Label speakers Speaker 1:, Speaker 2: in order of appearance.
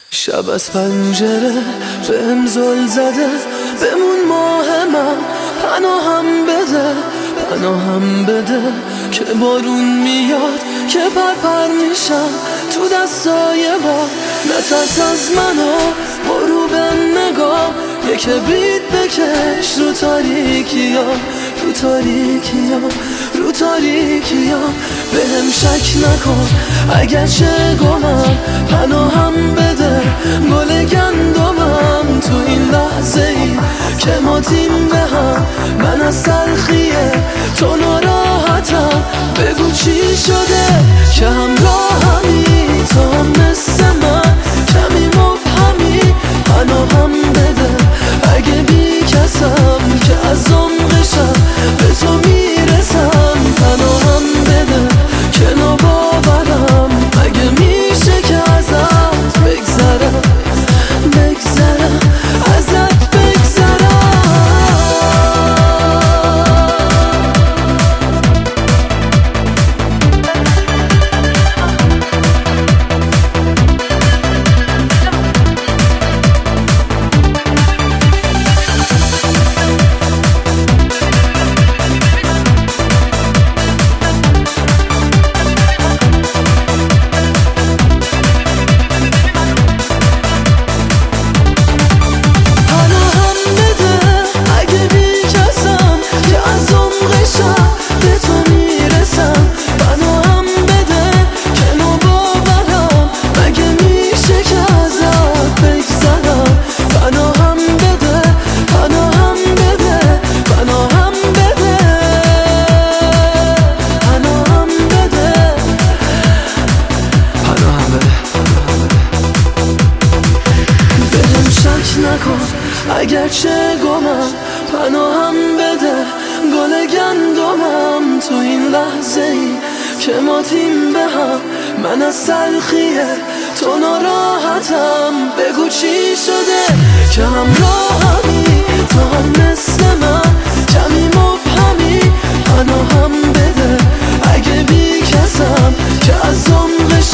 Speaker 1: شب از پنجره بهم زل زده، بمون ماه من، پناهم بده که بارون میاد، که پرپر میشم تو دستای باد. نترس از منو، برو به نگاه، یه کبریت بکش رو تاریکیام، رو تاریکیام. بهم شک نکن اگر چه گمم، پناهم بده گل گندمم. تو این لحظه ای که ما تیم به هم، من از تلخیه تو ناراحتم. بگو چی شده که همراهمی، تو هم مثل من کمی مبهمی. پناهم بده اگه بی کسم، که از عمقشم به تو میرسم. پناهم بده که ناباورم، مگه میشه که ازت بگذرم، ازت بگذرم. اگر چه گمم، پناهم بده گل گندمم. تو این لحظه ای که ما تیم به هم، من از تلخیه تو ناراحتم. بگو چی شده که همراهمی، تو هم مثل من کمی مبهمی. پناهم بده اگه بی کسم، که از عمقش